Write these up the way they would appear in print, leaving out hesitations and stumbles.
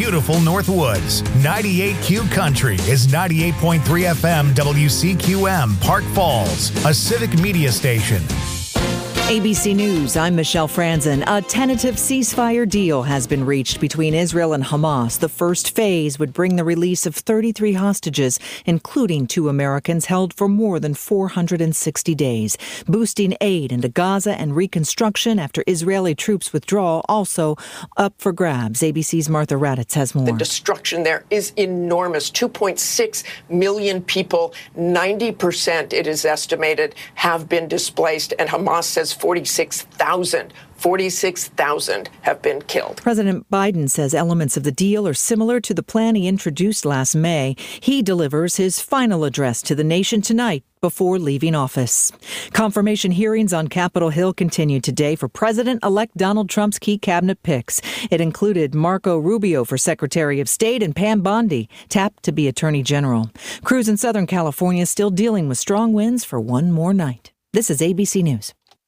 beautiful Northwoods. 98Q Country is 98.3 FM WCQM, Park Falls, a civic media station. ABC News, I'm Michelle Franzen. A tentative ceasefire deal has been reached between Israel and Hamas. The first phase would bring the release of 33 hostages, including 2 Americans held for more than 460 days. Boosting aid into Gaza and reconstruction after Israeli troops withdraw also up for grabs. ABC's Martha Raddatz has more. The destruction there is enormous. 2.6 million people, 90%, it is estimated, have been displaced, and Hamas says 46,000 have been killed. President Biden says elements of the deal are similar to the plan he introduced last May. He delivers his final address to the nation tonight before leaving office. Confirmation hearings on Capitol Hill continued today for President-elect Donald Trump's key cabinet picks. It included Marco Rubio for Secretary of State and Pam Bondi, tapped to be Attorney General. Crews in Southern California still dealing with strong winds for one more night. This is ABC News.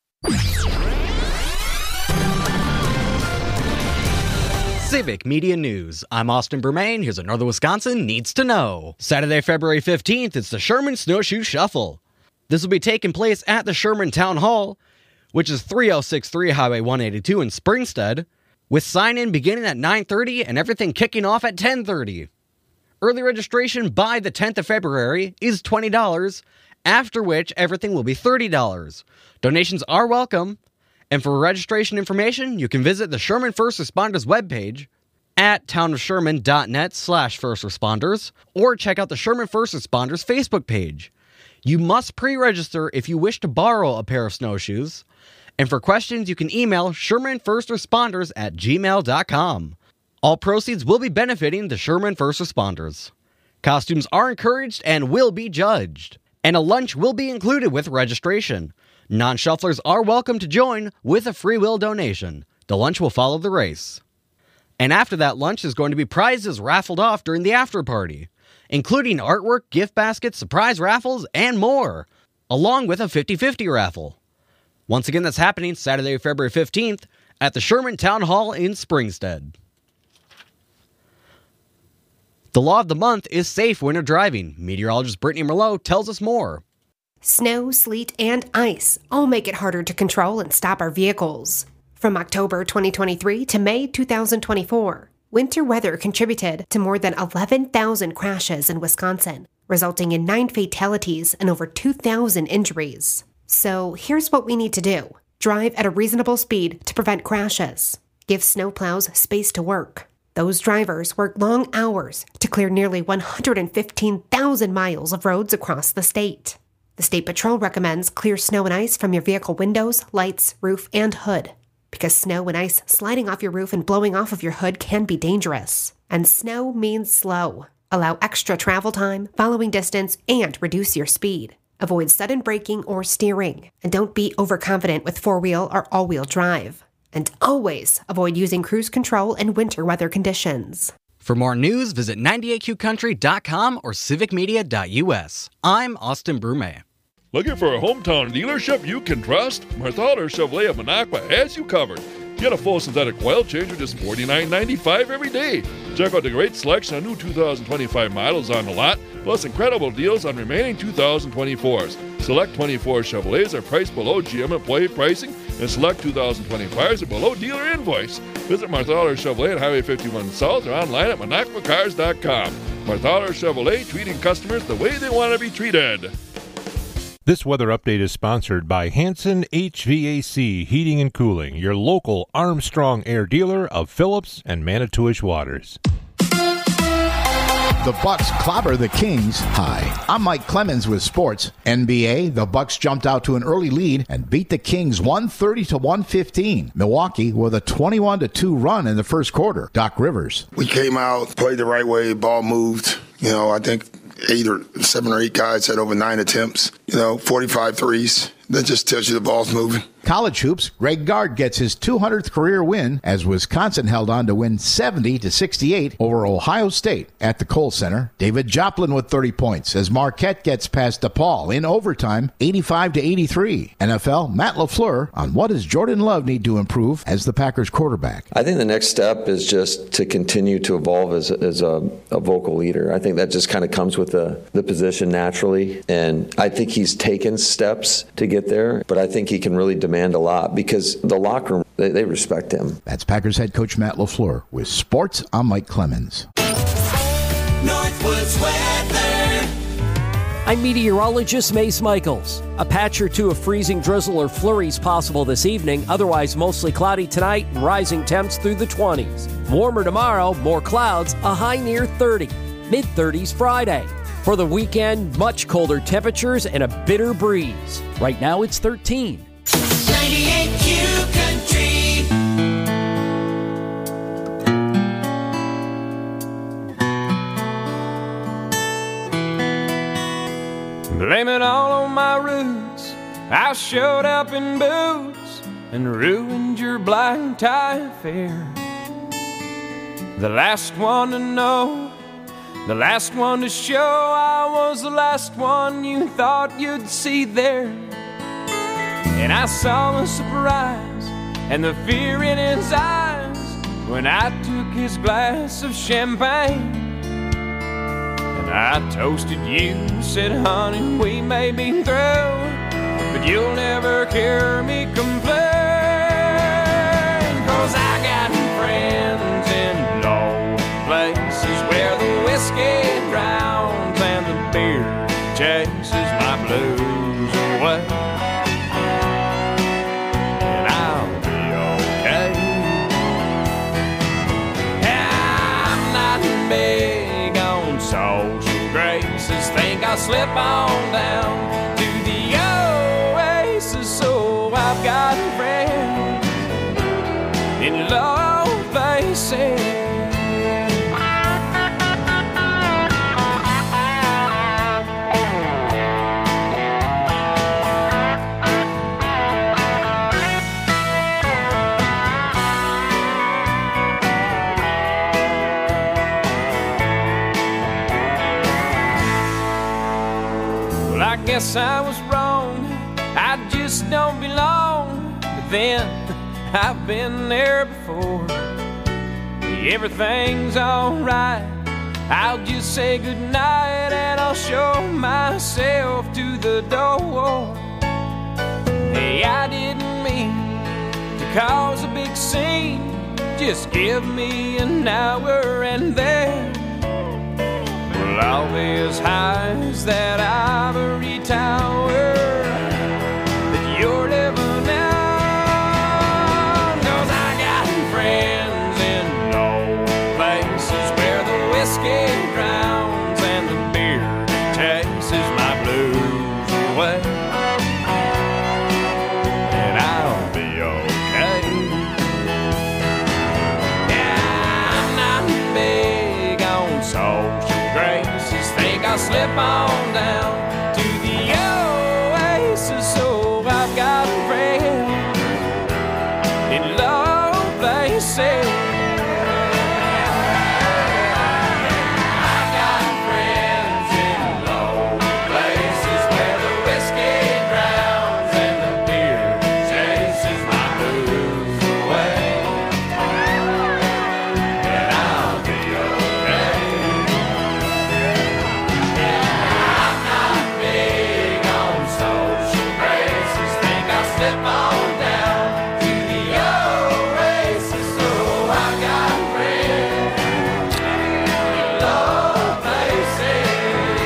Civic Media News. I'm Austin Bermain. Here's what Northern Wisconsin needs to know. Saturday, February 15th, it's the Sherman Snowshoe Shuffle. This will be taking place at the Sherman Town Hall, which is 3063 Highway 182 in Springstead, with sign-in beginning at 9:30 and everything kicking off at 10:30. Early registration by the 10th of February is $20, after which everything will be $30. Donations are welcome, and for registration information, you can visit the Sherman First Responders webpage at townofsherman.net/firstresponders or check out the Sherman First Responders Facebook page. You must pre-register if you wish to borrow a pair of snowshoes, and for questions, you can email shermanfirstresponders@gmail.com. All proceeds will be benefiting the Sherman First Responders. Costumes are encouraged and will be judged, and a lunch will be included with registration. Non-shufflers are welcome to join with a free will donation. The lunch will follow the race. And after that lunch, there's going to be prizes raffled off during the after party, including artwork, gift baskets, surprise raffles, and more, along with a 50-50 raffle. Once again, that's happening Saturday, February 15th at the Sherman Town Hall in Springstead. The law of the month is safe winter driving. Meteorologist Brittany Merlot tells us more. Snow, sleet, and ice all make it harder to control and stop our vehicles. From October 2023 to May 2024, winter weather contributed to more than 11,000 crashes in Wisconsin, resulting in 9 fatalities and over 2,000 injuries. So here's what we need to do. Drive at a reasonable speed to prevent crashes. Give snowplows space to work. Those drivers work long hours to clear nearly 115,000 miles of roads across the state. The State Patrol recommends clear snow and ice from your vehicle windows, lights, roof, and hood, because snow and ice sliding off your roof and blowing off of your hood can be dangerous. And snow means slow. Allow extra travel time, following distance, and reduce your speed. Avoid sudden braking or steering, and don't be overconfident with four-wheel or all-wheel drive. And always avoid using cruise control in winter weather conditions. For more news, visit 98qcountry.com or civicmedia.us. I'm Austin Brume. Looking for a hometown dealership you can trust? Marthaler Chevrolet of Minocqua has you covered. Get a full synthetic oil change for just $49.95 every day. Check out the great selection of new 2025 models on the lot, plus incredible deals on remaining 2024s. Select 24 Chevrolets are priced below GM employee pricing, and select 2025s are below dealer invoice. Visit Marthaler Chevrolet at Highway 51 South or online at MinocquaCars.com. Marthaler Chevrolet, treating customers the way they want to be treated. This weather update is sponsored by Hanson HVAC Heating and Cooling, your local Armstrong Air dealer of Phillips and Manitowish Waters. The Bucks clobber the Kings. Hi, I'm Mike Clemens with sports. NBA, the Bucks jumped out to an early lead and beat the Kings 130-115. Milwaukee with a 21-2 run in the first quarter. Doc Rivers. We came out, played the right way, ball moved. I think 7 or 8 guys had over 9 attempts, 45 threes. That just tells you the ball's moving. College hoops, Greg Gard gets his 200th career win as Wisconsin held on to win 70-68 over Ohio State at the Kohl Center. David Joplin with 30 points as Marquette gets past DePaul in overtime, 85-83. NFL, Matt LaFleur on what does Jordan Love need to improve as the Packers quarterback. I think the next step is just to continue to evolve as a vocal leader. I think that just kind of comes with the position naturally, and I think he's taken steps to get there, but I think he can really demand a lot because the locker room, they respect him. That's Packers head coach Matt LaFleur. With sports, I'm Mike Clemens. Northwoods weather. I'm meteorologist Mace Michaels. A patch or two of freezing drizzle or flurries possible this evening. Otherwise, mostly cloudy tonight and rising temps through the 20s. Warmer tomorrow, more clouds, a high near 30. Mid-30s Friday. For the weekend, much colder temperatures and a bitter breeze. Right now, it's 13. 98 Q Country. Blame it all on my roots. I showed up in boots and ruined your black tie affair. The last one to know, the last one to show, I was the last one you thought you'd see there. And I saw the surprise and the fear in his eyes when I took his glass of champagne. And I toasted you, said, honey, we may be through, but you'll never hear me complain. 'Cause I got friends in low places where the whiskey drowns and the beer chases my blues away. Big on social graces, think I'll slip on down to the oasis. So I've got friends in low places. Guess I was wrong, I just don't belong. But then, I've been there before. Everything's alright, I'll just say goodnight and I'll show myself to the door. Hey, I didn't mean to cause a big scene, just give me an hour and then all these highs that ivory tower that you're living on. 'Cause I got friends in low places where the whiskey drowns and the beer chases my blues away. And I'll be okay. Yeah, I'm not big on social graces, think I'll slip on down to the oasis. So I've got friends in low places. I've got friends in low places where the whiskey drowns and the beer chases my blues away. And I'll be okay. Slip on down to the oasis. So I got friends in low places.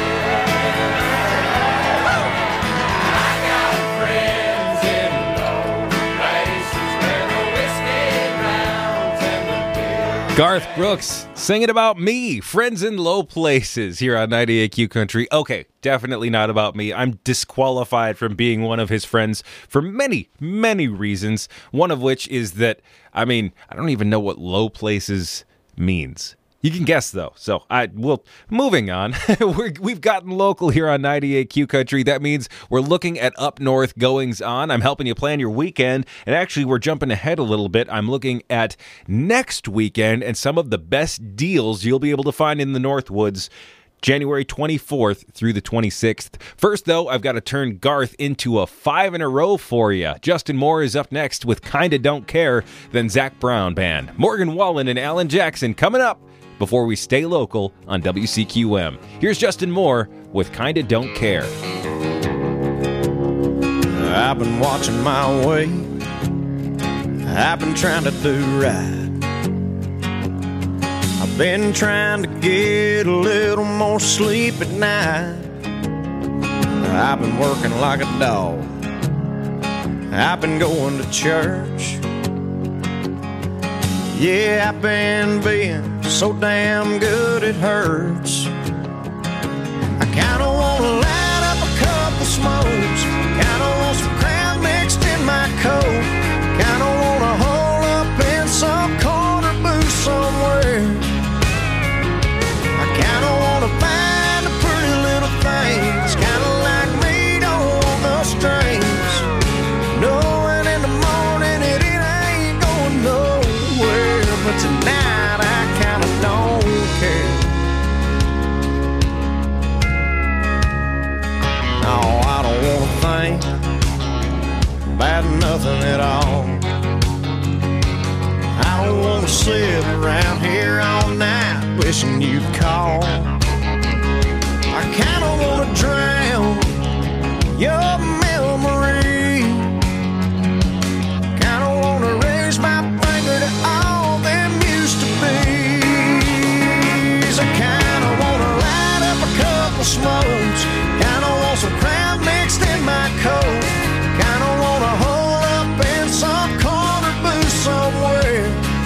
I got friends in low places where the whiskey drowns and the beer. Garth Brooks singing about me, friends in low places here on 98Q Country. Okay, definitely not about me. I'm disqualified from being one of his friends for many, many reasons. One of which is that, I don't even know what low places means. You can guess, though. So, moving on. We've gotten local here on 98Q Country. That means we're looking at up north goings on. I'm helping you plan your weekend. And actually, we're jumping ahead a little bit. I'm looking at next weekend and some of the best deals you'll be able to find in the Northwoods, January 24th through the 26th. First, though, I've got to turn Garth into a 5 in a row for you. Justin Moore is up next with Kinda Don't Care, then Zach Brown Band. Morgan Wallen and Alan Jackson coming up before we stay local on WCQM. Here's Justin Moore with Kinda Don't Care. I've been watching my weight. I've been trying to do right. I've been trying to get a little more sleep at night. I've been working like a dog. I've been going to church. Yeah, I've been being so damn good it hurts. I kinda wanna light up a couple smokes. Kinda want some Crown mixed in my coat. Kinda wanna hole up in some corner booth somewhere. I kinda wanna find the pretty little things. Kinda like me, don't want no strings. Knowing in the morning it ain't going nowhere. But tonight I kinda don't care. No, I don't wanna think about nothing at all. I don't wanna sit around here all night wishing you'd call. I kinda wanna drown your memory. Kinda wanna raise my finger to all them used to be's. I kinda wanna light up a couple smokes. Kinda want some Crown mixed in my coat. Kinda wanna hole up in some corner booth somewhere.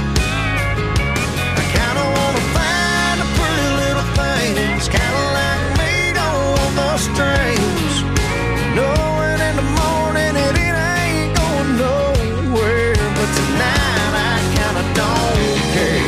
I kinda wanna find the pretty little things. Kinda like me, don't want no strings. Knowing in the morning it ain't going nowhere. But tonight I kinda don't care.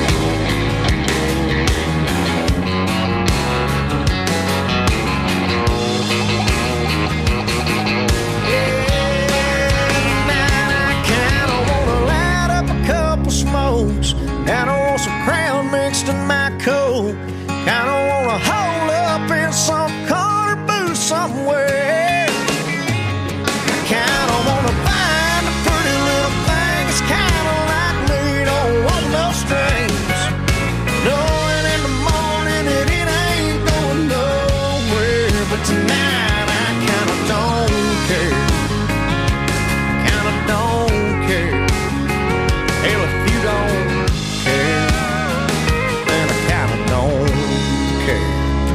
Kinda want some Crown mixed in my coat. Kinda wanna hole up in some corner booth somewhere. Kinda wanna find a pretty little thing. It's kinda like me, don't want no strings. Knowing in the morning that it ain't going nowhere. But tonight I kinda don't care. Kinda don't care. Hell, if you don't care, then I kinda don't care.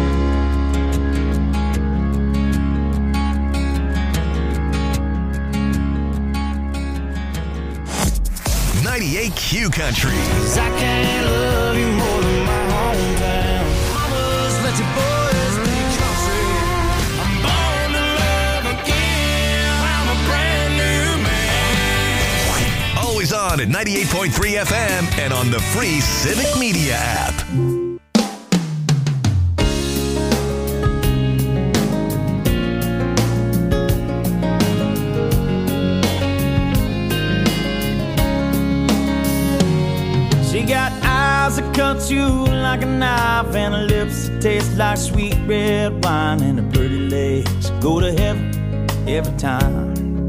98Q Country. 'Cause I can't love you more than my hometown. Mamas, let your boys be country. I'm born to love again. I'm a brand new man. Always on at 98.3 FM and on the free Civic Media app. She got eyes that cut you like a knife and her lips that taste like sweet red wine and her pretty legs go to heaven every time.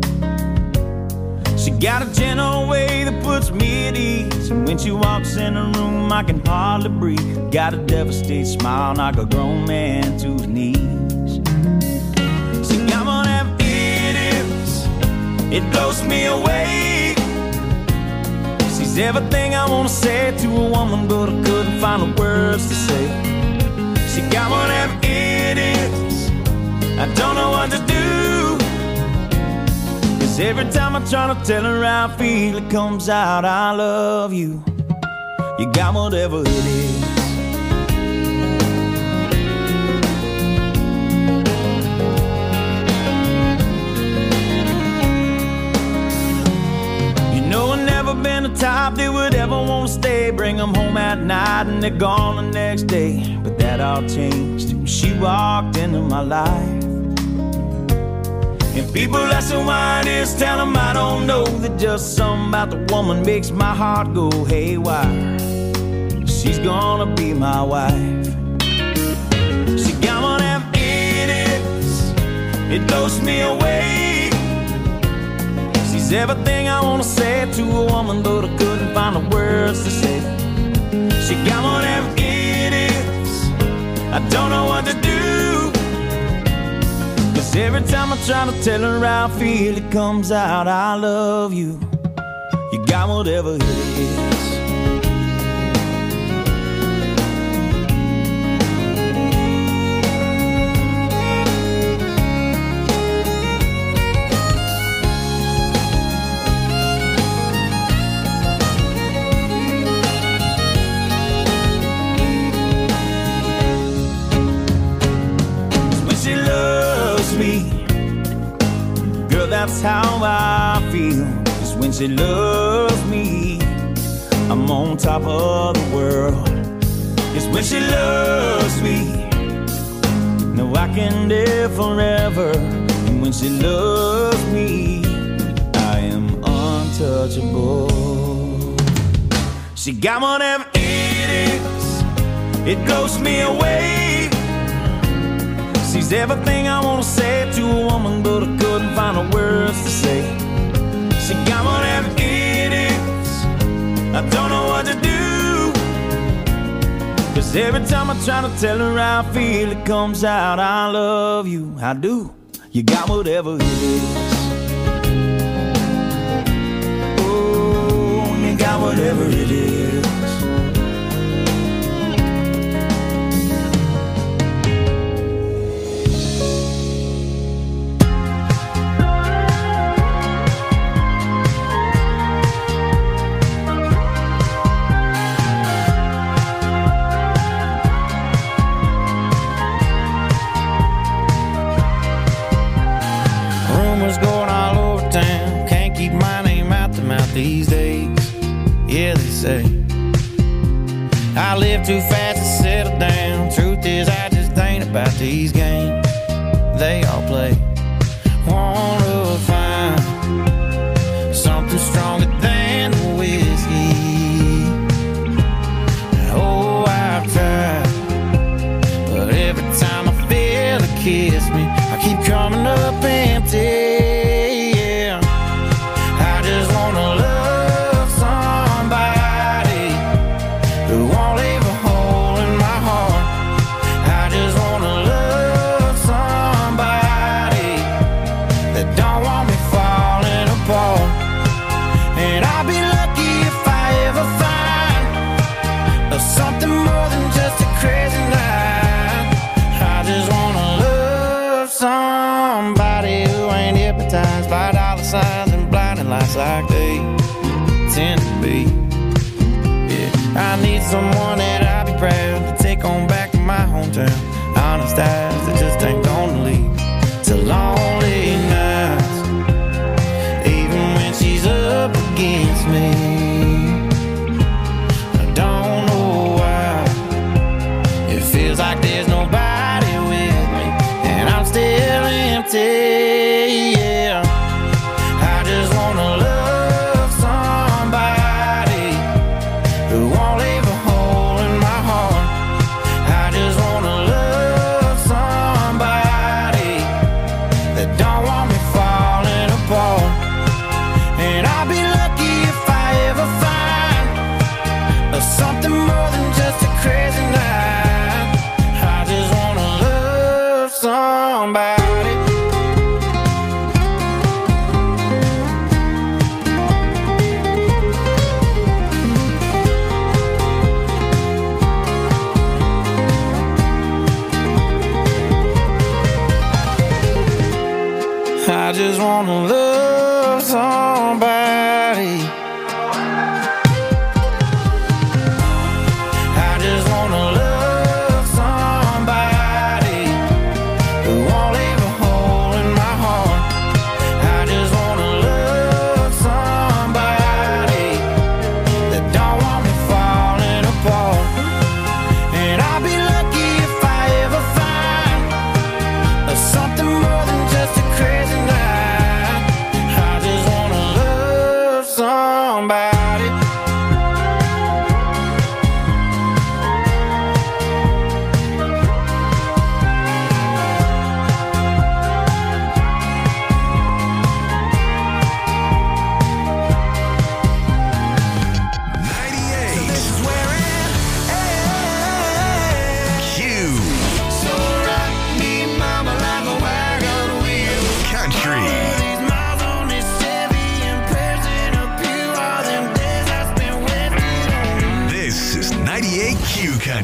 She got a gentle way that puts me at ease, and when she walks in the room I can hardly breathe. Got a devastated smile, knock a grown man to his knees. She got one of them idiots, it blows me away. She's everything I wanna say to a woman, but I couldn't find the words to say. She got one of them idiots, I don't know what to do. 'Cause every time I try to tell her how I feel, it comes out, I love you. You got whatever it is. You know I've never been the type doubt they would ever want to stay. Bring them home at night and they're gone the next day. But that all changed when she walked into my life. And people asking why it is, tell them I don't know. That just something about the woman makes my heart go haywire. She's gonna be my wife. She got one of them idiots, it blows me away. She's everything I wanna say to a woman, but I couldn't find the words to say. She got one of them idiots, I don't know what to do. 'Cause every time I try to tell her how I feel, it comes out, I love you. You got whatever it is. That's how I feel. 'Cause when she loves me, I'm on top of the world. 'Cause when she loves me, no, I can live forever. And when she loves me, I am untouchable. She got one of them idiots, it blows me away. She's everything I wanna say to a woman, but I couldn't find the words to say. She got one of them idiots, I don't know what to do. 'Cause every time I try to tell her how I feel, it comes out, I love you, I do. You got whatever it is. Oh, you got whatever it is. These days, yeah, they say I live too fast to settle down. Truth is, I just ain't about these games they all play. Wanna find something stronger than the whiskey. Oh, I've tried, but every time I feel her kiss me, I keep coming up empty. Like they tend to be. Yeah, I need someone that I'll be proud to take on back to my hometown. Honest eyes that just ain't gonna lead to lonely nights, even when she's up against me. I don't know why it feels like there's nobody with me, and I'm still empty. I just wanna love somebody. I just wanna love somebody who won't leave a hole in my heart. I just wanna love somebody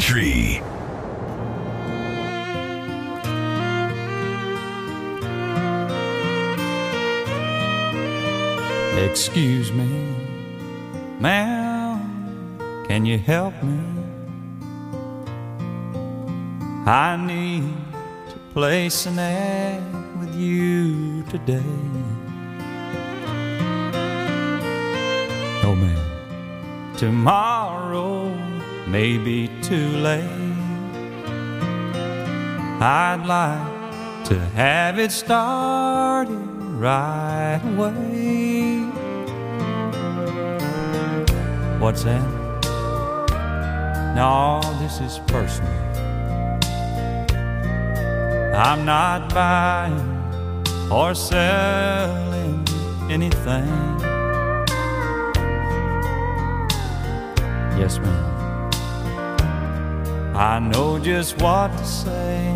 Country. Excuse me, ma'am, can you help me? I need to place an ad with you today. Oh man, tomorrow may be too late. I'd like to have it started right away. What's that? No, this is personal. I'm not buying or selling anything. Yes, ma'am. I know just what to say.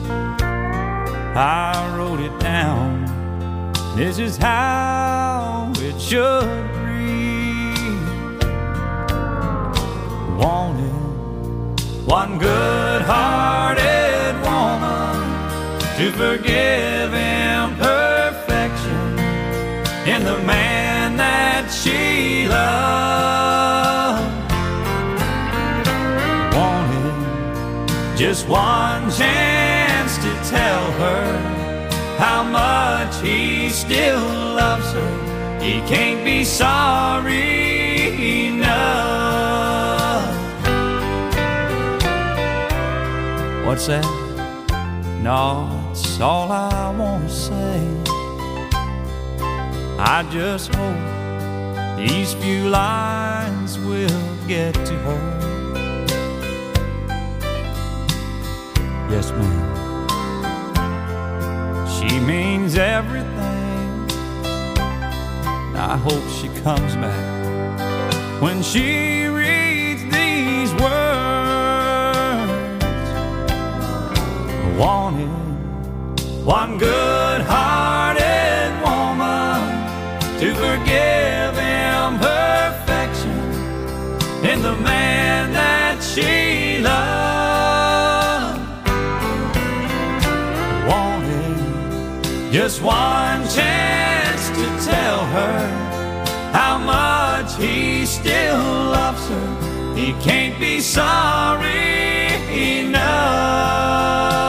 I wrote it down. This is how it should read. Wanted one good-hearted woman to forgive imperfection in the man that she loved. Wanted just one chance to tell her how much he still loves her. He can't be sorry enough. What's that? No, it's all I want to say. I just hope these few lines will get to her. Yes, ma'am. She means everything. I hope she comes back when she reads these words. I wanted one good-hearted woman to forgive imperfection in the man that she loved. Wanted just one chance to tell her how much he still loves her. He can't be sorry enough.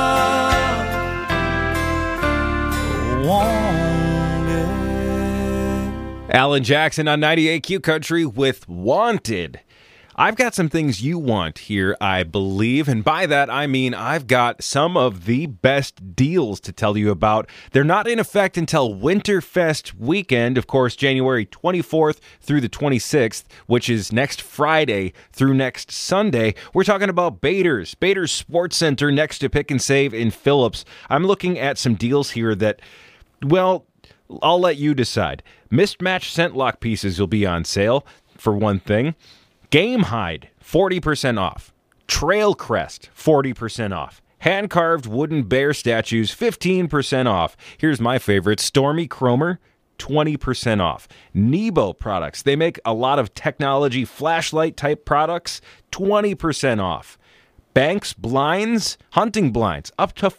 Alan Jackson on 98Q Country with Wanted. I've got some things you want here, I believe, and by that I mean I've got some of the best deals to tell you about. They're not in effect until Winterfest weekend, of course, January 24th through the 26th, which is next Friday through next Sunday. We're talking about Bader's Sports Center next to Pick and Save in Phillips. I'm looking at some deals here that, well, I'll let you decide. Mismatched scent lock pieces will be on sale, for one thing. Game Hide, 40% off. Trail Crest, 40% off. Hand-carved wooden bear statues, 15% off. Here's my favorite, Stormy Cromer, 20% off. Nebo products, they make a lot of technology flashlight-type products, 20% off. Banks blinds, hunting blinds, up to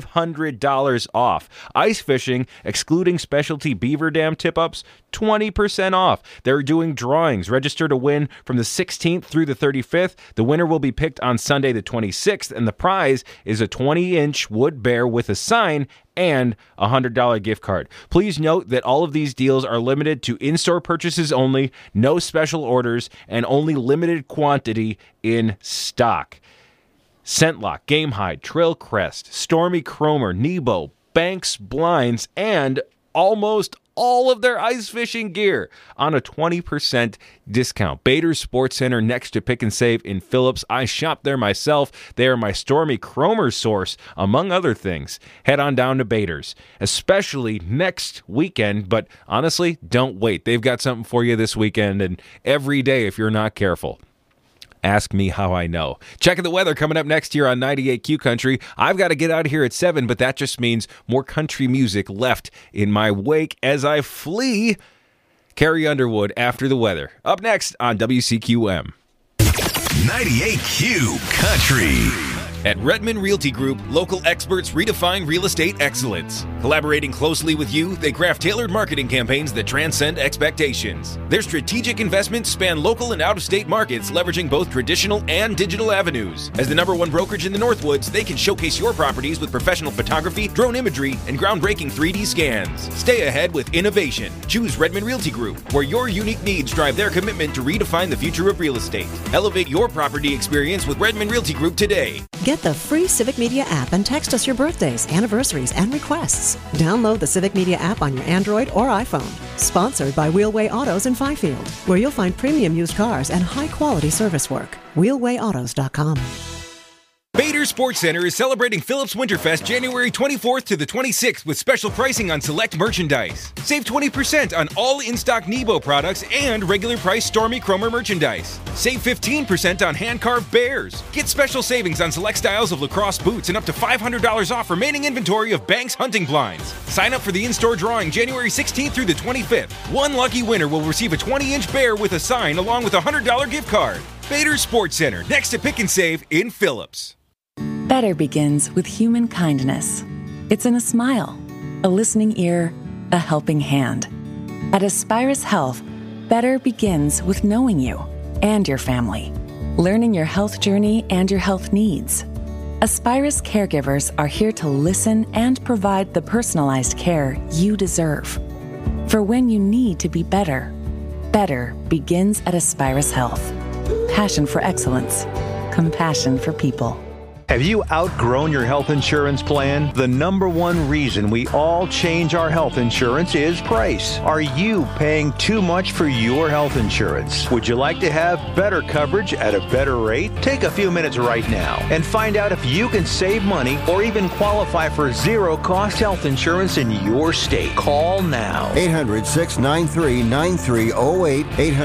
$500 off. Ice fishing, excluding specialty beaver dam tip-ups, 20% off. They're doing drawings. Register to win from the 16th through the 35th. The winner will be picked on Sunday the 26th, and the prize is a 20-inch wood bear with a sign and a $100 gift card. Please note that all of these deals are limited to in-store purchases only, no special orders, and only limited quantity in stock. Scentlock, Game Hide, Trail Crest, Stormy Cromer, Nebo, Banks Blinds, and almost all of their ice fishing gear on a 20% discount. Bader's Sports Center next to Pick and Save in Phillips. I shop there myself. They are my Stormy Cromer source, among other things. Head on down to Bader's, especially next weekend, but honestly, don't wait. They've got something for you this weekend and every day if you're not careful. Ask me how I know. Checking the weather coming up next here on 98Q Country. I've got to get out of here at 7, but that just means more country music left in my wake as I flee. Carrie Underwood after the weather. Up next on WCQM. 98Q Country. At Redmond Realty Group, local experts redefine real estate excellence. Collaborating closely with you, they craft tailored marketing campaigns that transcend expectations. Their strategic investments span local and out-of-state markets, leveraging both traditional and digital avenues. As the #1 brokerage in the Northwoods, they can showcase your properties with professional photography, drone imagery, and groundbreaking 3D scans. Stay ahead with innovation. Choose Redmond Realty Group, where your unique needs drive their commitment to redefine the future of real estate. Elevate your property experience with Redmond Realty Group today. Get the free Civic Media app and text us your birthdays, anniversaries, and requests. Download the Civic Media app on your Android or iPhone. Sponsored by Wheelway Autos in Fifield, where you'll find premium used cars and high-quality service work. WheelwayAutos.com. Bader Sports Center is celebrating Phillips Winterfest January 24th to the 26th with special pricing on select merchandise. Save 20% on all in-stock Nebo products and regular price Stormy Cromer merchandise. Save 15% on hand-carved bears. Get special savings on select styles of lacrosse boots and up to $500 off remaining inventory of Banks hunting blinds. Sign up for the in-store drawing January 16th through the 25th. One lucky winner will receive a 20-inch bear with a sign along with a $100 gift card. Bader Sports Center, next to Pick and Save in Phillips. Better begins with human kindness. It's in a smile, a listening ear, a helping hand. At Aspirus Health, better begins with knowing you and your family, learning your health journey and your health needs. Aspirus caregivers are here to listen and provide the personalized care you deserve. For when you need to be better, better begins at Aspirus Health. Passion for excellence, compassion for people. Have you outgrown your health insurance plan? The #1 reason we all change our health insurance is price. Are you paying too much for your health insurance? Would you like to have better coverage at a better rate? Take a few minutes right now and find out if you can save money or even qualify for zero-cost health insurance in your state. Call now. 800-693-9308.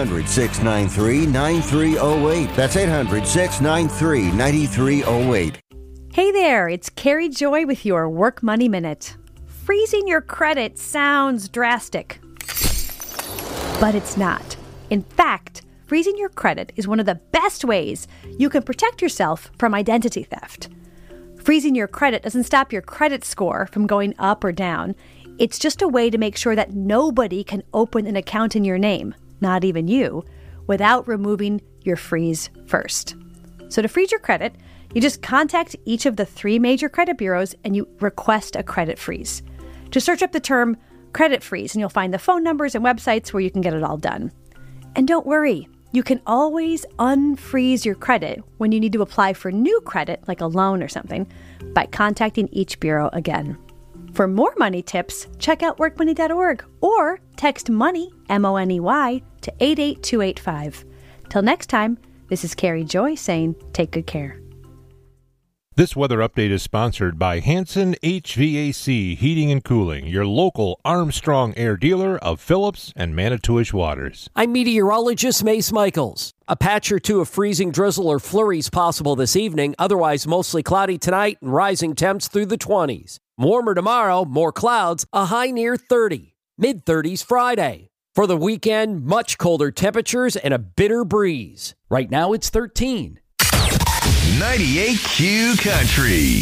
800-693-9308. That's 800-693-9308. Hey there, it's Carrie Joy with your Work Money Minute. Freezing your credit sounds drastic, but it's not. In fact, freezing your credit is one of the best ways you can protect yourself from identity theft. Freezing your credit doesn't stop your credit score from going up or down. It's just a way to make sure that nobody can open an account in your name, not even you, without removing your freeze first. So to freeze your credit, you just contact each of the 3 major credit bureaus and you request a credit freeze. Just search up the term credit freeze and you'll find the phone numbers and websites where you can get it all done. And don't worry, you can always unfreeze your credit when you need to apply for new credit, like a loan or something, by contacting each bureau again. For more money tips, check out workmoney.org or text MONEY, MONEY, to 88285. Till next time, this is Carrie Joy saying take good care. This weather update is sponsored by Hanson HVAC Heating and Cooling, your local Armstrong Air dealer of Phillips and Manitowish Waters. I'm meteorologist Mace Michaels. A patch or two of freezing drizzle or flurries possible this evening, otherwise mostly cloudy tonight and rising temps through the 20s. Warmer tomorrow, more clouds, a high near 30. Mid-30s Friday. For the weekend, much colder temperatures and a bitter breeze. Right now it's 13. 98Q Country.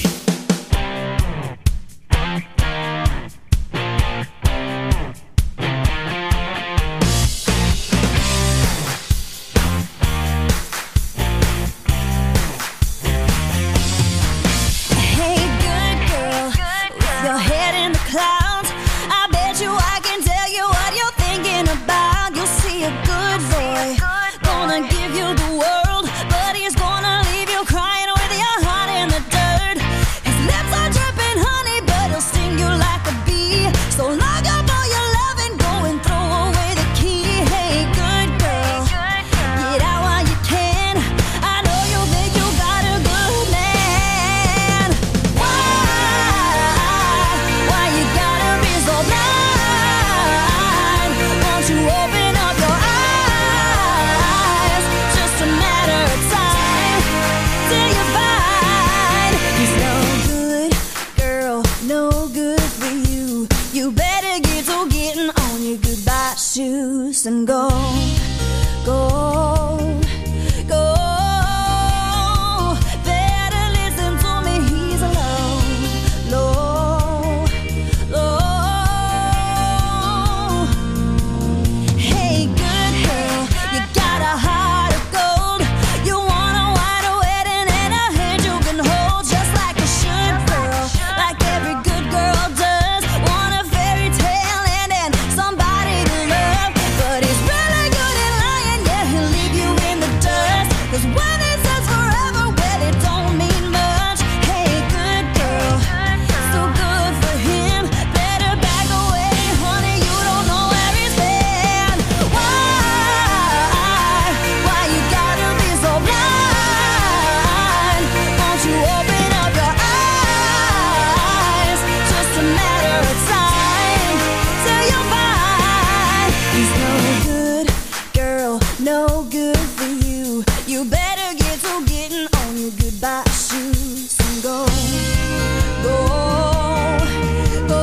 juice and go, go, go.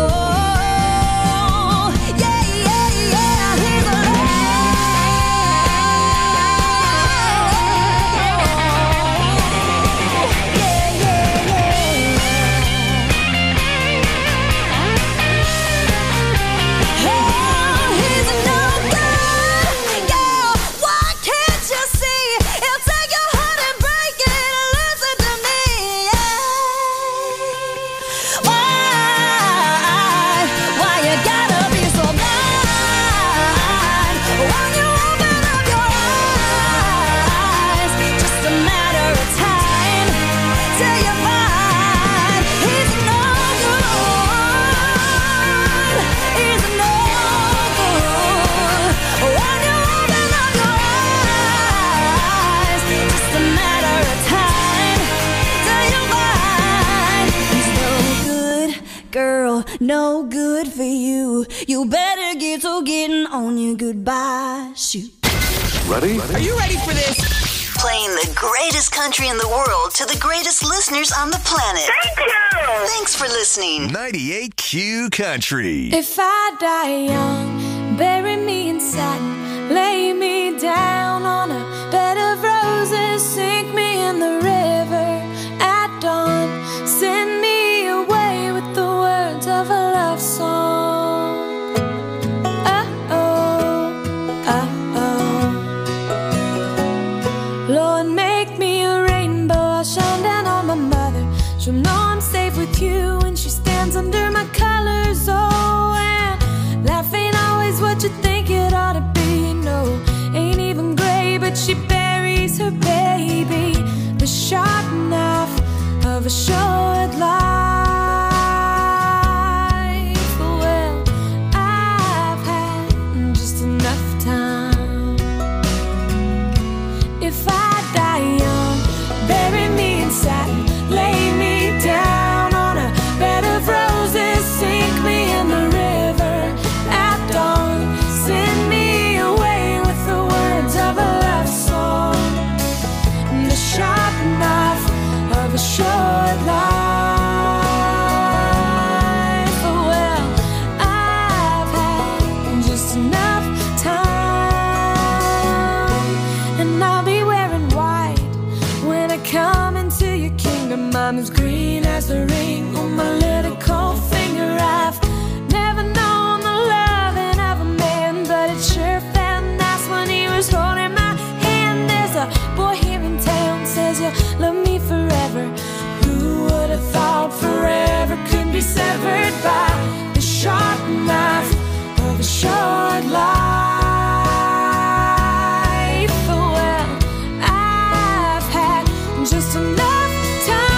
Yeah, yeah, yeah. He's no good for you. You better get to getting on your goodbye shoot. Ready? Are you ready for this? Playing the greatest country in the world to the greatest listeners on the planet. Thank you! Thanks for listening. 98Q Country. If I die young, bury me in satin, lay me down on a bed of roses, sink me in the river at dawn, send me away with the words of a love song. Lord, make me a rainbow, I'll shine down on my mother. She'll know I'm safe with you when she stands under my colors. Oh, and life ain't always what you think it ought to be. No, ain't even gray, but she buries her baby. The sharp knife of a short life. Well, I've had just enough time. If I die young, bury me in satin, lay me down on a bed of roses, sink me in the river at dawn, send me away with the words of a love song. The sharp knife of a short life. Well, I've had just enough time, and I'll be wearing white when I come into your kingdom. I'm as green as the ring on my little cold finger. I've never known the loving of a man, but it sure felt nice when he was holding my hand. There's a boy here in town says you'll love me forever. Who would have thought forever could be severed by the sharp knife of a short life? Well, I've had just enough time.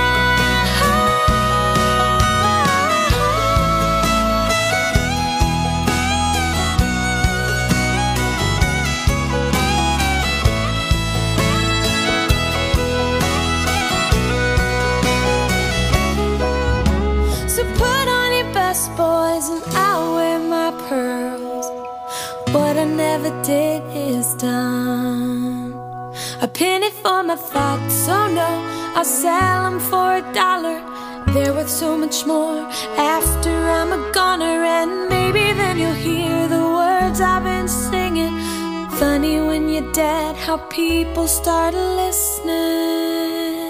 So put on your best boys and I'll wear my pearls. What I never did is done. A penny for my thoughts, oh no, I'll sell them for $1. They're worth so much more after I'm a goner. And maybe then you'll hear the words I've been singing. Funny when you're dead how people start listening.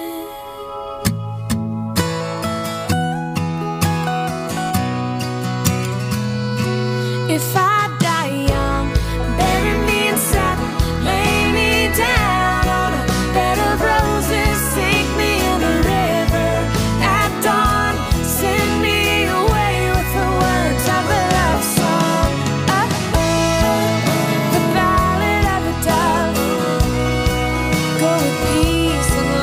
If I die young, bury me in satin, lay me down on a bed of roses, sink me in the river at dawn, send me away with the words of a love song. The ballad of a dove, go with peace and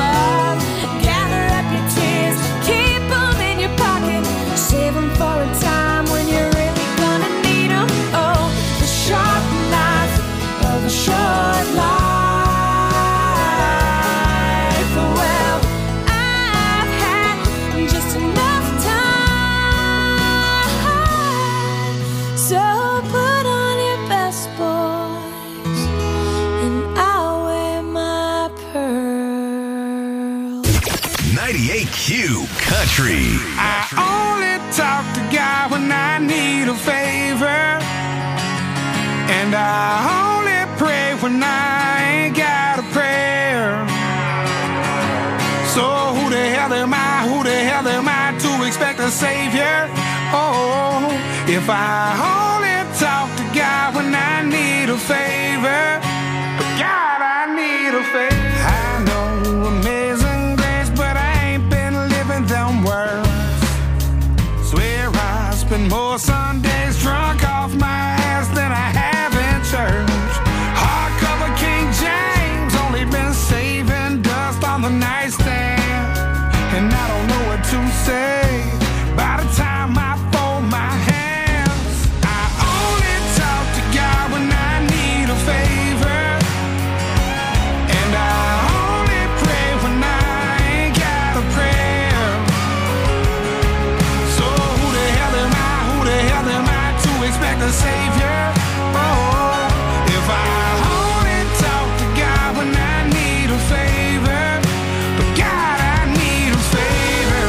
98Q Country. I only talk to God when I need a favor, and I only pray when I ain't got a prayer. So who the hell am I? Who the hell am I to expect a savior? Oh, if I only talk to God when I need a favor, but God, I need a favor. I know amazing grace, but I ain't been living them words. Swear I spend more Sundays drunk off my ass than I have in church. Hardcover King James, only been saving dust on the nightstand, and I don't know what to say by the time I fold my hands. I only talk to God when I need a favor, and I only pray when I ain't got a prayer. So who the hell am I? Who the hell am I to expect a savior? Oh, if I only talk to God when I need a favor, but God, I need a favor.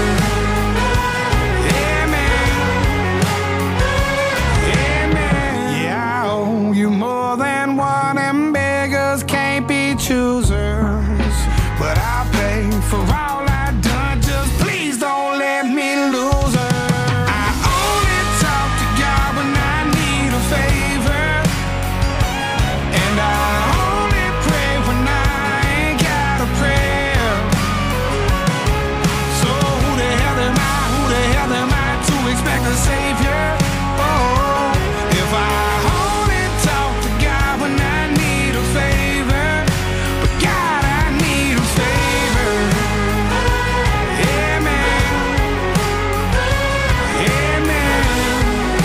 Yeah, I owe you more than one, and beggars can't be choosers. But I'll pay for all I done, just please don't let me lose her. I only talk to God when I need a favor, and I only pray when I ain't got a prayer. So who the hell am I? Who the hell am I to expect a savior? Oh, if I only talk to God when I need a favor, but God, I need a favor. Amen. Amen.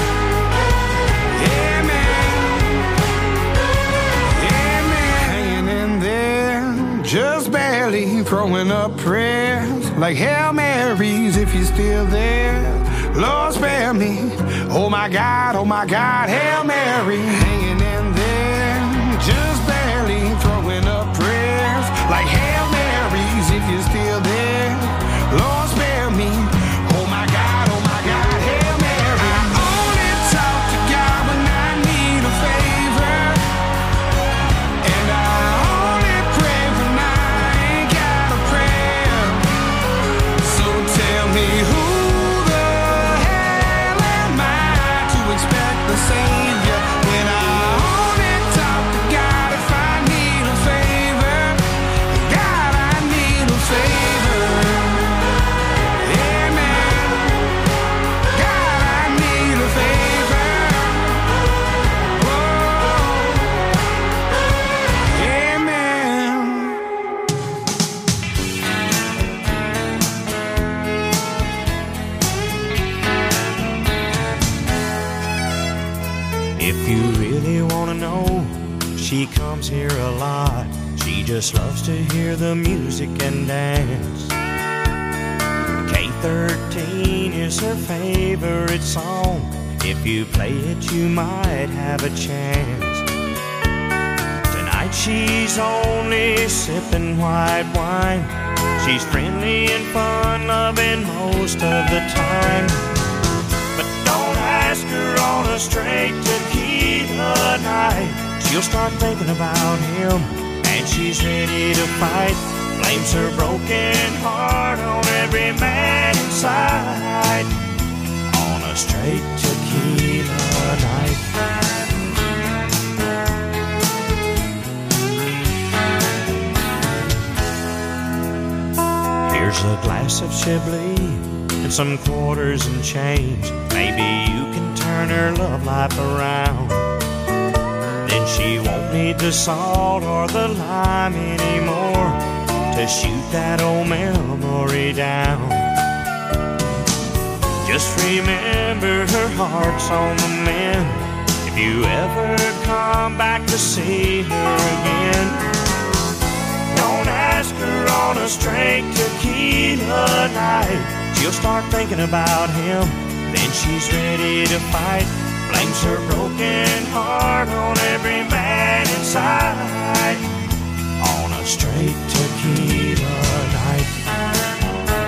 Amen. Hanging in there, just barely throwing up prayers like Hail Marys if you're still there. Lord, spare me. Oh my God, Hail Mary. Hanging in there, just barely throwing up prayers like Hail Marys if you're still there. Lord, spare me. Oh my God, Hail Mary. I only talk to God when I need a favor, and I only pray when I ain't got a prayer. So tell me who the hell am I to expect the savior when I only talk to God if I need a favor? God, I need a favor. Amen. God, I need a favor. Whoa. Amen. If you really want to know, she comes here a lot. She just loves to hear the music and dance. K13 is her favorite song. If you play it, you might have a chance. Tonight she's only sipping white wine. She's friendly and fun-loving most of the time. But don't ask her on a straight tequila night. She'll start thinking about him, and she's ready to fight. Blames her broken heart on every man inside. On a straight tequila night. Here's a glass of Chablis and some quarters and change. Maybe you can turn her love life around. Then she won't need the salt or the lime anymore to shoot that old memory down. Just remember her heart's on the mend if you ever come back to see her again. Don't ask her on a straight tequila night. She'll start thinking about him, then she's ready to fight. Blames her broken heart on every man inside. On a straight tequila night.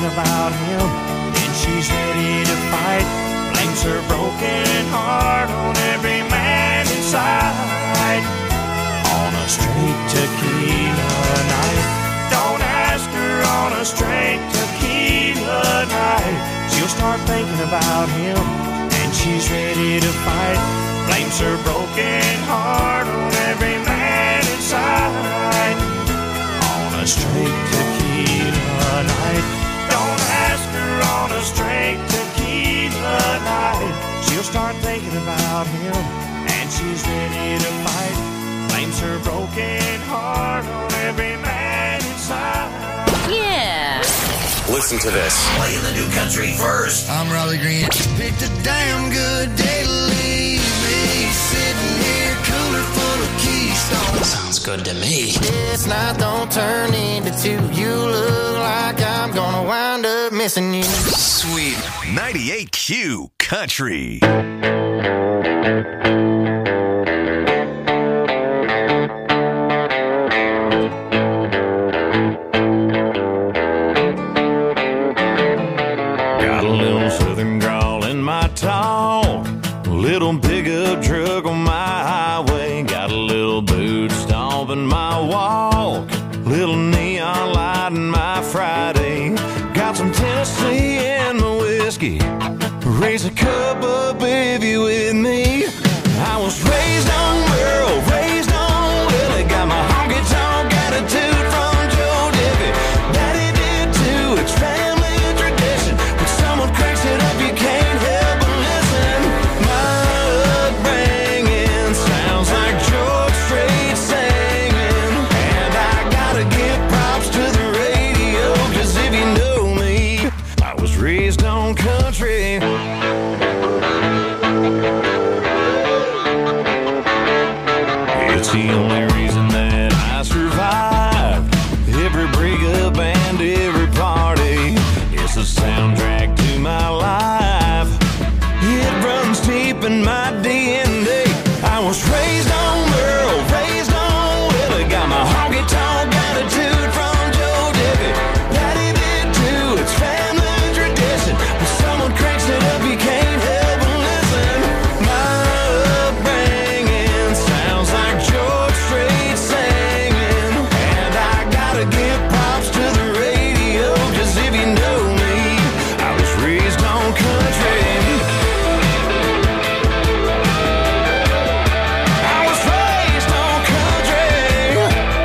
about him, then she's ready to fight. Blames her broken heart on every man inside. On a straight tequila night, don't ask her on a straight tequila night. She'll start thinking about him, and she's ready to fight. Blames her broken heart on every man inside. On a straight tequila night, don't ask her on a straight tequila night. She'll start thinking about him, and she's ready to fight. Blames her broken heart on every man inside. Yeah. Listen to this. Playing the new country first. I'm Raleigh Green. Picked a damn good day to leave me. Sitting here, cooler full of Keystone. Sounds good to me. This night don't turn into two. You look like I'm gonna wind up missing you. Sweet 98Q Country. Got a little southern drawl in my talk, little pickup truck on my highway. Got a little boot stomp in my walk, little neon light in my Friday. Got some Tennessee in my whiskey. Raise a cup up if you with me. I was raised on Merle, raised on Willie. Got my honky tonk attitude from Joe Diffie. Daddy did too, it's family tradition. When someone cracks it up, you can't help but listen. My upbringing sounds like George Strait singing. And I gotta give props to the radio, 'cause if you know me, I was raised on country. It's the only reason that I survived every breakup and every party. It's the soundtrack to my life. It runs deep in my DNA. I was raised on Merle, raised on Willie. Got my honky tonk attitude from Joe Diffie. Daddy did too, it's family tradition. When someone cranks it up, you can't help but listen. My upbringing sounds like George Strait singing. And I gotta give props to the radio, 'cause if you know me, I was raised on country. I was raised on country.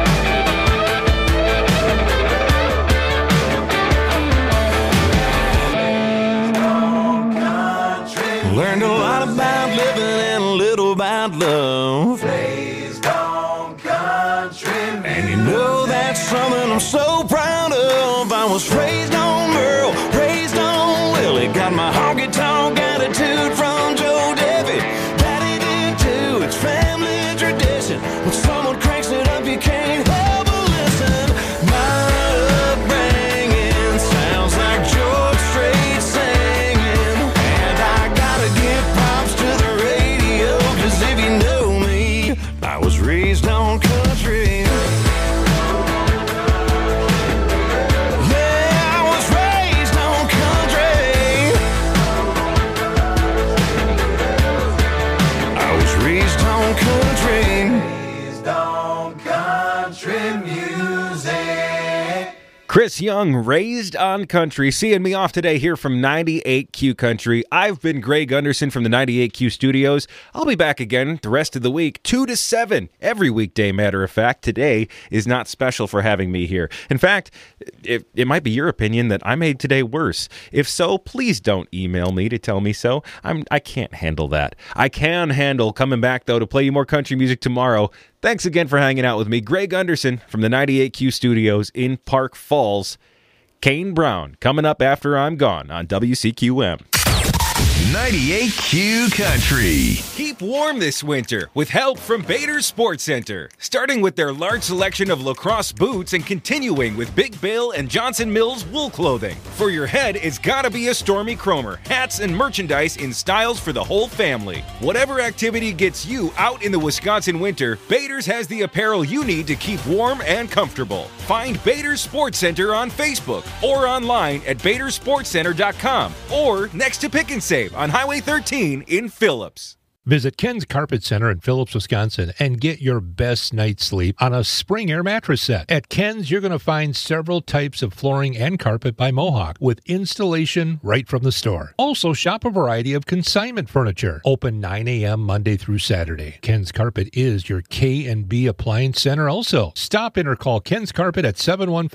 Learned a lot about living and a little about love. Raised on country. And you know that's something I'm so proud of. I was raised on Merle, raised on Willie. Got my honky tonk attitude from Joe Diffie. Daddy did too, it's family tradition. When someone cranks it up, you can't help but listen. My upbringing sounds like George Strait singing. And I gotta give props to the radio, 'cause if you know me, I was raised on country. Yeah, I was raised on country. I was raised on country. Raised on country music. Chris Young, Raised on Country, seeing me off today here from 98Q Country. I've been Greg Gunderson from the 98Q studios. I'll be back again the rest of the week, 2 to 7, every weekday, matter of fact. Today is not special for having me here. In fact, it might be your opinion that I made today worse. If so, please don't email me to tell me so. I can't handle that. I can handle coming back, though, to play you more country music tomorrow. Thanks again for hanging out with me. Greg Gunderson from the 98Q studios in Park Falls. Kane Brown coming up after I'm gone on WCQM. 98Q Country. Keep warm this winter with help from Bader Sports Center. Starting with their large selection of lacrosse boots and continuing with Big Bill and Johnson Mills wool clothing. For your head, it's gotta be a Stormy Cromer. Hats and merchandise in styles for the whole family. Whatever activity gets you out in the Wisconsin winter, Bader's has the apparel you need to keep warm and comfortable. Find Bader Sports Center on Facebook or online at BaderSportsCenter.com or next to Pick and Save on Highway 13 in Phillips. Visit Ken's Carpet Center in Phillips, Wisconsin, and get your best night's sleep on a Spring Air mattress set. At Ken's, you're going to find several types of flooring and carpet by Mohawk with installation right from the store. Also, shop a variety of consignment furniture. Open 9 a.m. Monday through Saturday. Ken's Carpet is your K&B Appliance Center also. Stop in or call Ken's Carpet at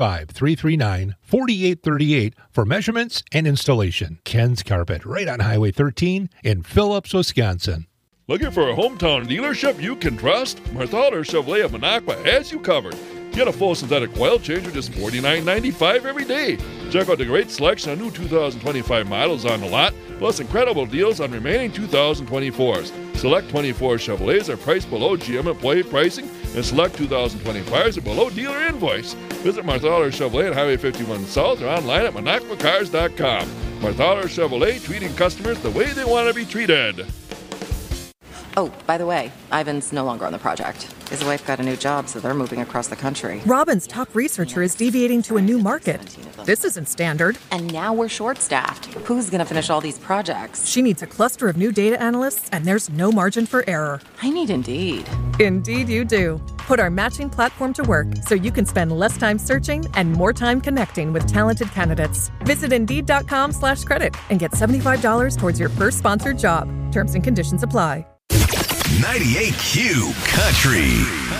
715-339-4838 for measurements and installation. Ken's Carpet, right on Highway 13 in Phillips, Wisconsin. Looking for a hometown dealership you can trust? Marthaler Chevrolet of Minocqua has you covered. Get a full synthetic oil change for just $49.95 every day. Check out the great selection of new 2025 models on the lot, plus incredible deals on remaining 2024s. Select 24 Chevrolets are priced below GM employee pricing, and select 2025s are below dealer invoice. Visit Marthaler Chevrolet at Highway 51 South or online at MinocquaCars.com. Marthaler Chevrolet, treating customers the way they want to be treated. Oh, by the way, Ivan's no longer on the project. His wife got a new job, so they're moving across the country. Robin's top researcher is deviating to a new market. This isn't standard. And now we're short-staffed. Who's going to finish all these projects? She needs a cluster of new data analysts, and there's no margin for error. I need Indeed. Indeed you do. Put our matching platform to work so you can spend less time searching and more time connecting with talented candidates. Visit Indeed.com/credit and get $75 towards your first sponsored job. Terms and conditions apply. 98Q Country.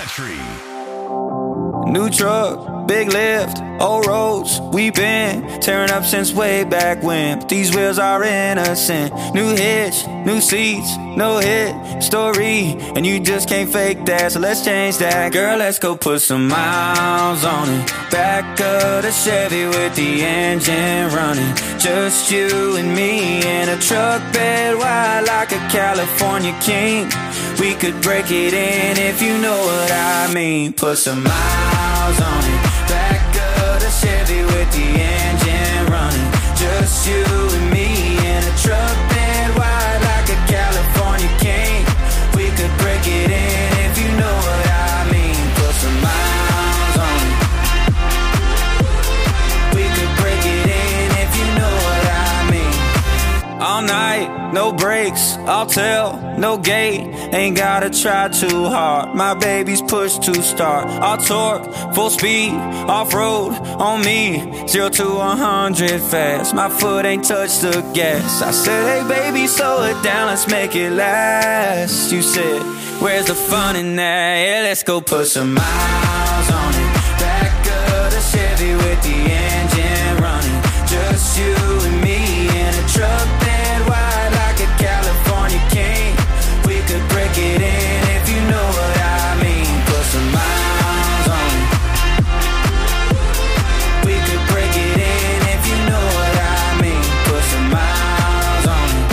New truck, big lift, old roads, we been tearing up since way back when. But these wheels are innocent. New hitch, new seats, no hit story, and you just can't fake that. So let's change that, girl. Let's go put some miles on it. Back of the Chevy with the engine running. Just you and me in a truck bed wide like a California king. We could break it in if you know what I mean. Put some miles on it. Back of the Chevy with the engine running. Just you and me in a truck bed wide like a California king. We could break it in if you know what I mean. Put some miles on it. We could break it in if you know what I mean. All night, no brakes, I'll tell, no gate. Ain't gotta try too hard. My baby's pushed to start. I'll torque, full speed, off-road on me. 0 to 100 fast. My foot ain't touched the gas. I said, hey baby, slow it down, let's make it last. You said, where's the fun in that? Yeah, let's go put some miles on it. Back of the Chevy with the engine running. Just you and me in a truck bed wide like a California king. We could break it in if you know what I mean. Put some miles on it. We could break it in if you know what I mean. Put some miles on it.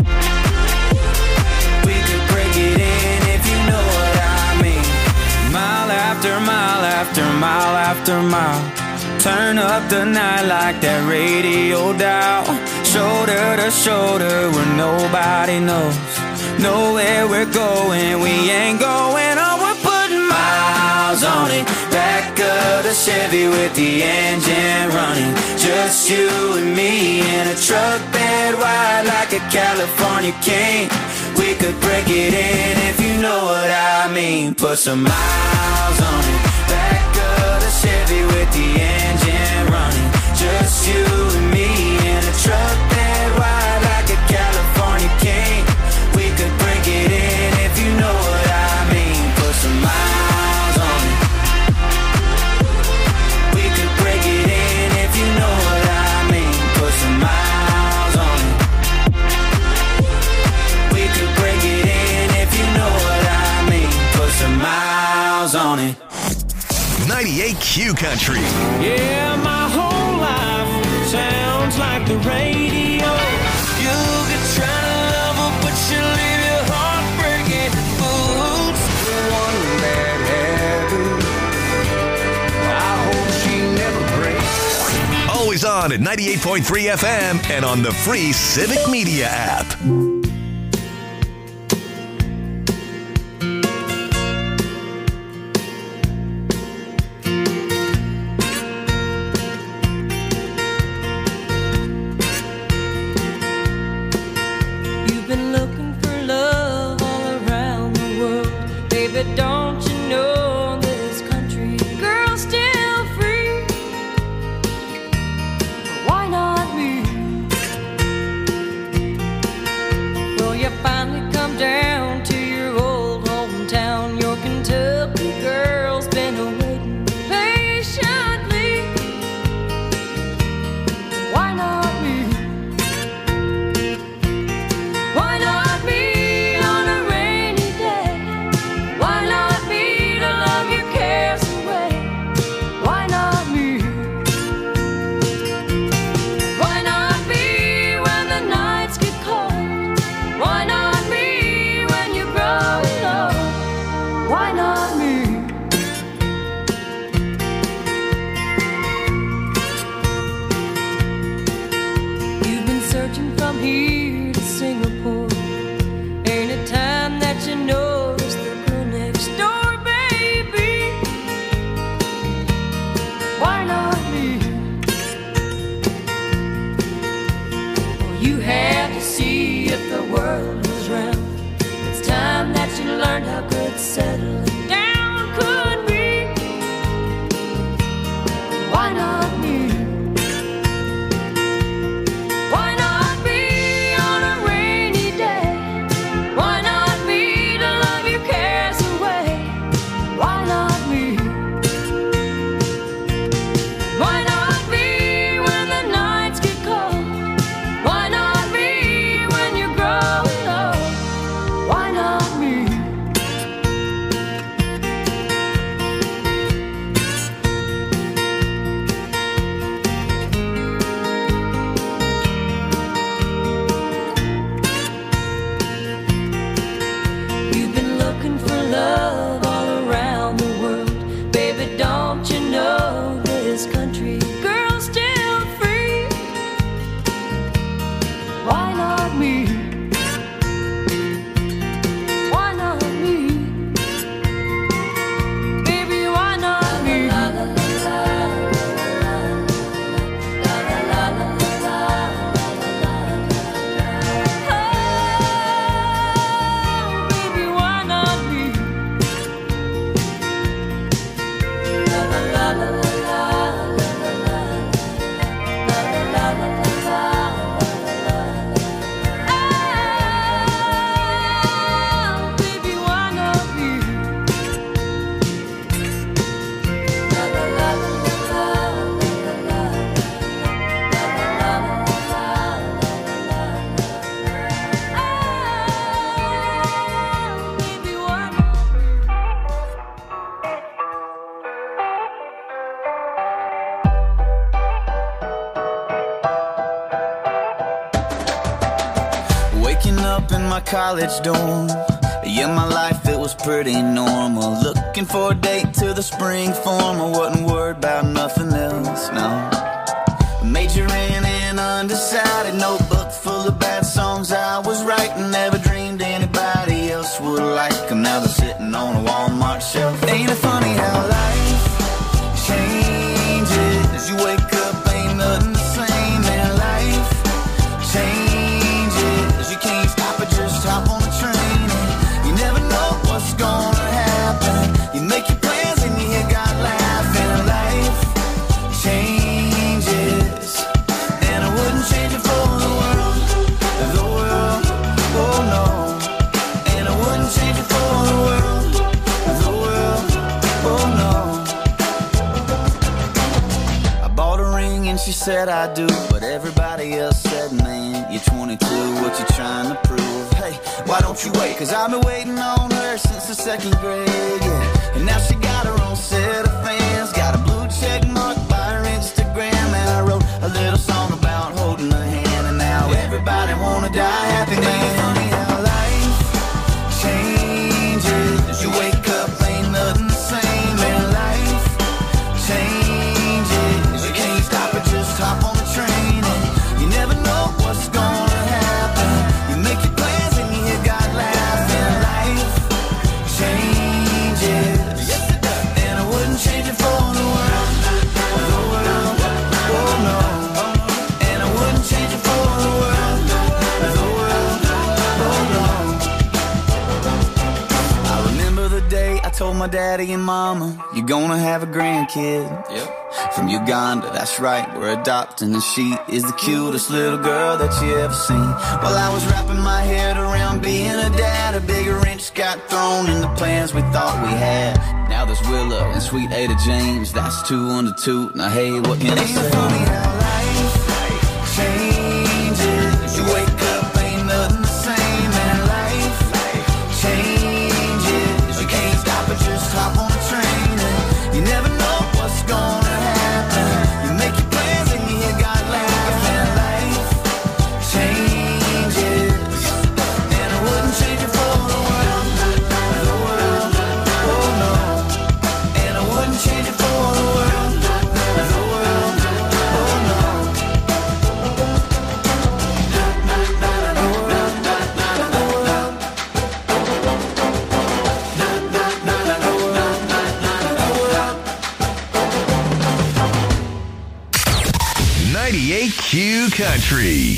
We could break it in if you know what I mean. Mile after mile after mile after mile. Turn up the night like that radio dial. Shoulder to shoulder where nobody knows. Know where we're going, we ain't going on. We're putting miles on it. Back of the Chevy with the engine running. Just you and me in a truck bed wide like a California king. We could break it in if you know what I mean. Put some miles on it. Back of the Chevy with the engine running. Just you and me in a truck bed wide like a California king. We could break it in if you know what I mean. Put some miles on it. We could break it in if you know what I mean. Put some miles on it. We could break it in if you know what I mean. Put some miles on it. 98Q Country. Yeah, my whole life sounds like the radio. You could try Found at 98.3 FM and on the free Civic Media app. You've been looking for love all around the world. Baby, don't you know this country girl's still free? Why not me? Well, you finally come down to your old hometown. Your Kentucky girl's been waiting patiently. Why not me? Why not me on a rainy day? Why not me to love your cares away? Why not me? Why not me when the nights get cold? Why not me when you're growing old? Why not me? You've been searching from here to Singapore. Ain't it time that you notice the girl next door, baby? Why not me? Well, you have to see if the world was round. It's time that you learned how good settling down could be. Why not me? Why not me on a rainy day? Why not me to love your cares away? Why not me? Why not me when the nights get cold? Why not me when you're growing old? Why not me? You've been looking for love all around the world. Baby, don't you know this country girl's still free? Why not me? Why not me? Baby, why not me? Oh, baby, why not me? Oh, baby, why not me? Baby, why not? Waking up in my college dorm. Yeah, my life, it was pretty normal. Looking for a date to the spring form. I wasn't worried about nothing else, no. Majoring in undecided, notebook full of bad songs I was writing. Never dreamed anybody else would like them. Now they're sitting on a Walmart shelf. Ain't it funny how life changes? You wake up, ain't nothing the same. And life changes. You can't stop it, just hop on the train. And you never know what's gonna happen. You make your plans and you hear God laughing. Life changes, and I wouldn't change it for the world. The world, oh no. And I wouldn't change it for the world. The world, oh no. I bought a ring and she said I do, but everybody else said, man, you're 22, what you trying to prove? Hey, why don't you wait? Cause I've been waiting on her since the second grade, yeah. And now she got her own set of fans. Got a blue check mark by her Instagram. And I wrote a little song about holding her hand. And now everybody wanna die happy, man. Funny how life changes. You wake up, ain't nothing the same. And life changes. You can't stop it, just hop on the train. my daddy and mama, you're gonna have a grandkid. Yep. From Uganda, that's right, we're adopting, and she is the cutest little girl that you ever seen. While I was wrapping my head around being a dad, a big wrench got thrown in the plans we thought we had. Now there's Willow and sweet Ada James, that's 2 under 2. Now hey, what can I say? Ain't funny how life changes. You wake up, ain't nothing the same, and life changes. You can't stop it, just hop on the train, and you never know what's gonna happen. You make your plans and you got laugh, and life changes. And I wouldn't change it for the world, oh no. And I wouldn't change it for the world, oh no. Q Country.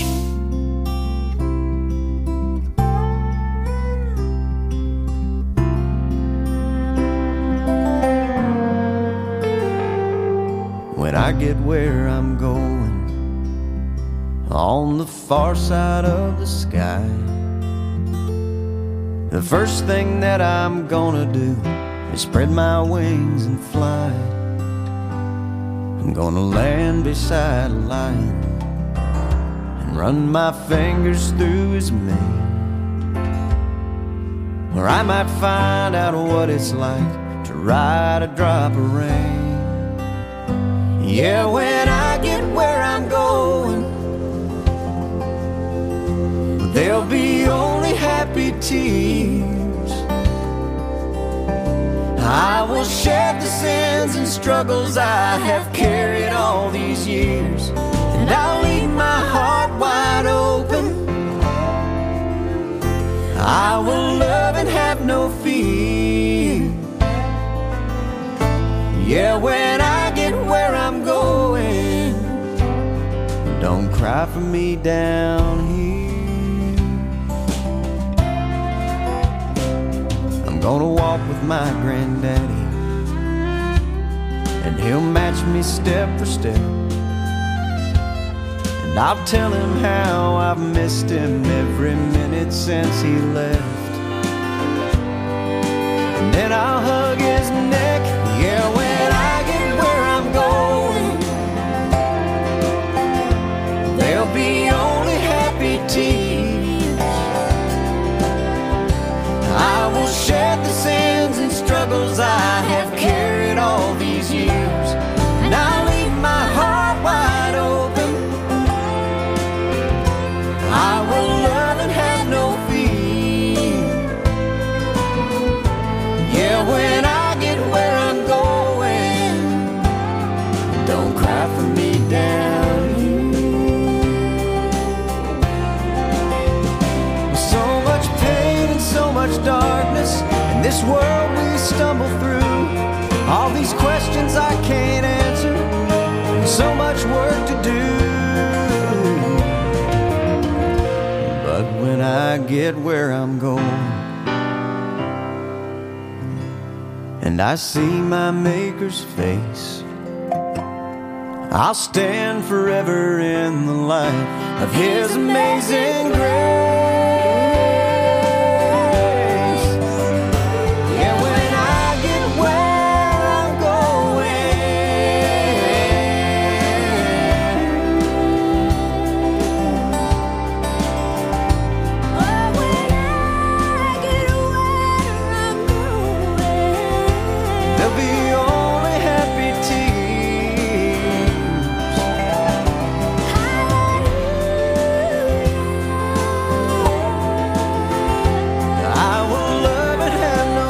When I get where I'm going, on the far side of the sky, the first thing that I'm gonna do is spread my wings and fly. I'm gonna land beside a lion and run my fingers through his mane, or I might find out what it's like to ride a drop of rain. Yeah, when I get where I'm going, there'll be only happy tears. I will shed the sins and struggles I have carried all these years, and I'll leave my heart wide open. I will love and have no fear. Yeah, when I get where I'm going, don't cry for me down here. I'm gonna walk with my granddaddy, and he'll match me step for step, and I'll tell him how I've missed him every minute since he left. And then I'll hug his neck. Yeah, when I get where I'm going, there'll be only happy tears. I will shed the sins and struggles I have carried all these years, and I'll leave my heart wide open. I will love and have no fear. Yeah, when I get where I'm going, don't cry for me down here. With so much pain and so much darkness in this world we stumble through, all these questions I can't answer, and so much work to do. But when I get where I'm going, and I see my Maker's face, I'll stand forever in the light of His amazing grace.